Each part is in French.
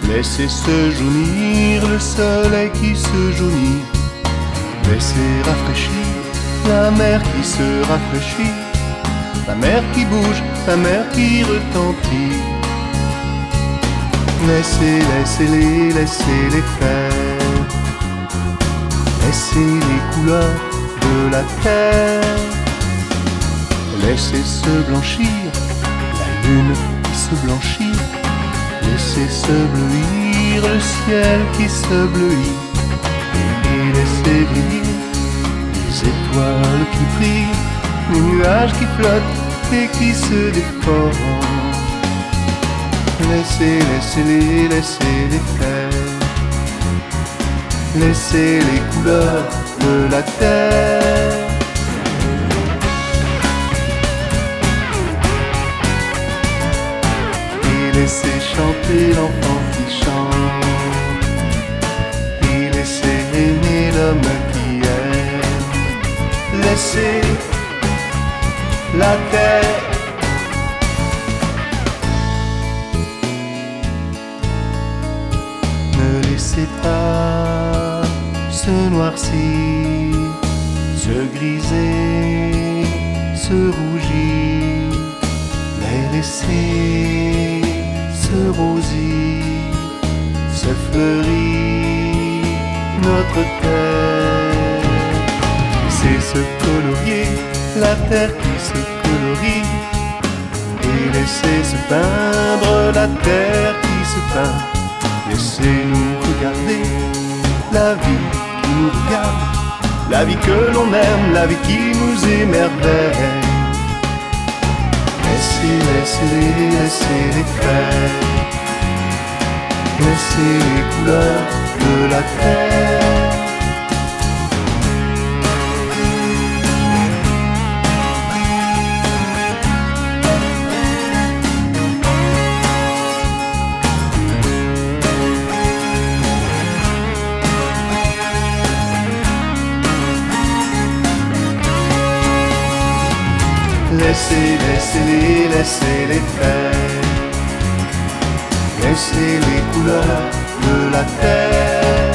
Laissez se jaunir le soleil qui se jaunit. Laissez rafraîchir la mer qui se rafraîchit. La mer qui bouge, la mer qui retentit. Laissez-les faire. Laissez les couleurs de la terre. Laissez se blanchir la lune qui se blanchit. Laissez se bleuir le ciel qui se bleuit. Et laissez briller les étoiles qui brillent, les nuages qui flottent et qui se déforment. Laissez-les faire. Laissez les couleurs de la terre. Et laissez chanter l'enfant qui chante. Et laissez aimer l'homme qui aime. Laissez la terre. Ne laissez pas se noircir, se griser, se rougir, mais laissez se rosir, se fleurir notre terre. Laissez se colorier la terre qui se colorie, et laissez se peindre la terre qui se peint. Laissez-nous regarder la vie qui nous regarde, la vie que l'on aime, la vie qui nous émerveille. Laissez-les faire. Laissez les couleurs de la terre. Laissez-les faire. Laissez les couleurs de la terre.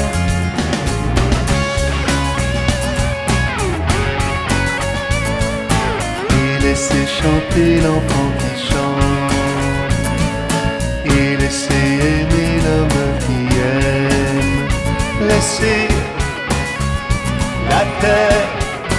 Et laissez chanter l'enfant qui chante. Et laissez aimer l'homme qui aime. Laissez la terre.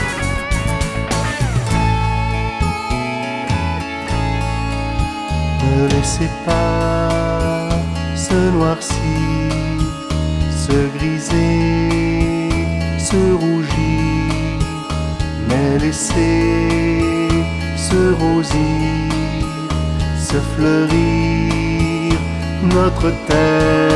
Ne laissez pas se noircir, se griser, se rougir, mais laissez se rosir, se fleurir notre terre.